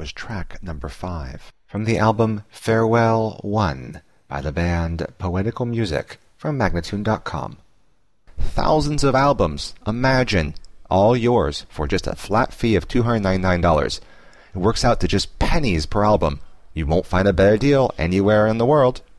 was track number 5 from the album Farewell 1 by the band Poetical Music from Magnatune.com. Thousands of albums, imagine, all yours for just a flat fee of $299. It works out to just pennies per album. You won't find a better deal anywhere in the world.